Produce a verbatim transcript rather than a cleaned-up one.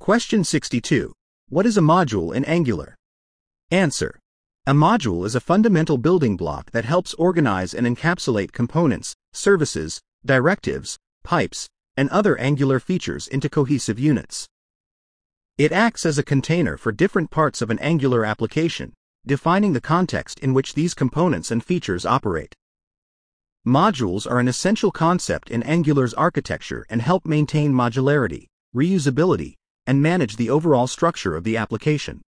Question sixty-two. What is a module in Angular? Answer. A module is a fundamental building block that helps organize and encapsulate components, services, directives, pipes, and other Angular features into cohesive units. It acts as a container for different parts of an Angular application, defining the context in which these components and features operate. Modules are an essential concept in Angular's architecture and help maintain modularity, reusability, and manage the overall structure of the application.